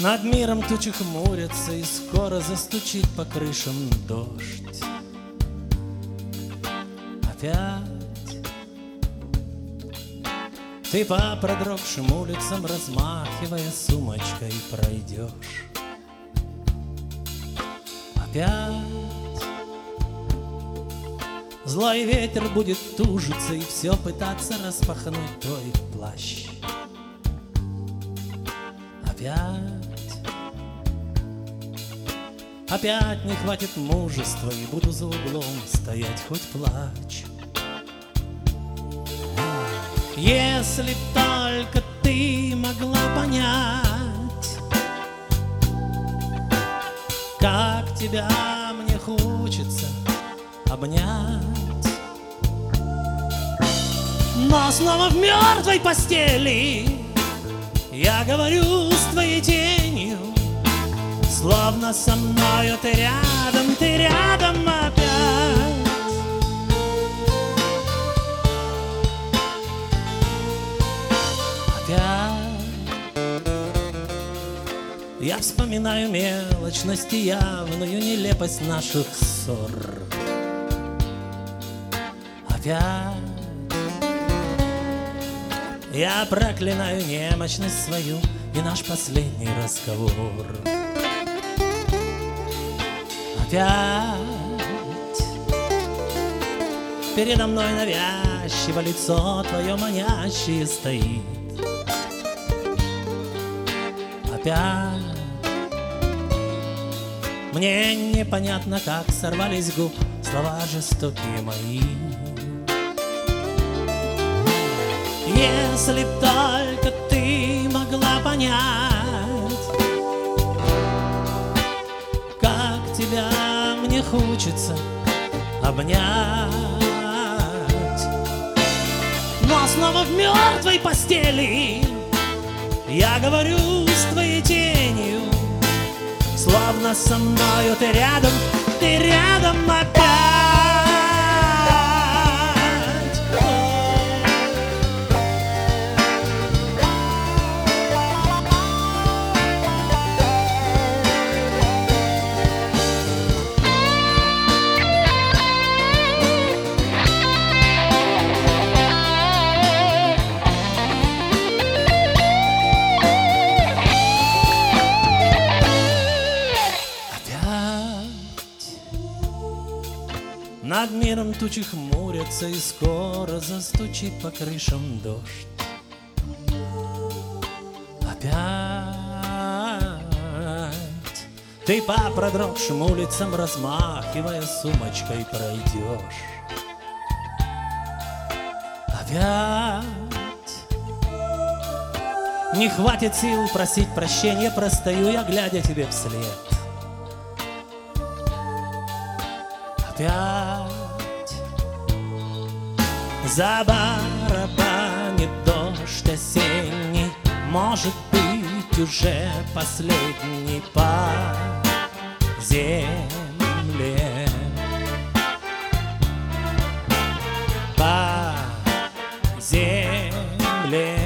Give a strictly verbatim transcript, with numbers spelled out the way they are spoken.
Над миром тучи хмурятся, и скоро застучит по крышам дождь. Опять ты по продрогшим улицам, размахивая сумочкой, пройдешь. Опять злой ветер будет тужиться и все пытаться распахнуть твой плащ. Опять, опять не хватит мужества, и буду за углом стоять, хоть плачь. Если б только ты могла понять, как тебя мне хочется обнять, но снова в мертвой постели я говорю с твоей тенью, словно со мною ты рядом, ты рядом опять. Опять я вспоминаю мелочность и явную нелепость наших ссор. Опять я проклинаю немощность свою и наш последний разговор. Опять передо мной навязчиво лицо твое манящее стоит. Опять мне непонятно, как сорвались с губ слова жестокие мои. Если б только ты могла понять, как тебя мне хочется обнять, но снова в мертвой постели я говорю с твоей тенью, словно со мною ты рядом, ты рядом опять. Над миром тучи хмурятся, и скоро застучит по крышам дождь. Опять ты по продрогшим улицам, размахивая сумочкой, пройдешь. Опять не хватит сил просить прощения, простою я, глядя тебе вслед. Опять забарабанит дождь осенний, может быть, уже последний по земле, по земле.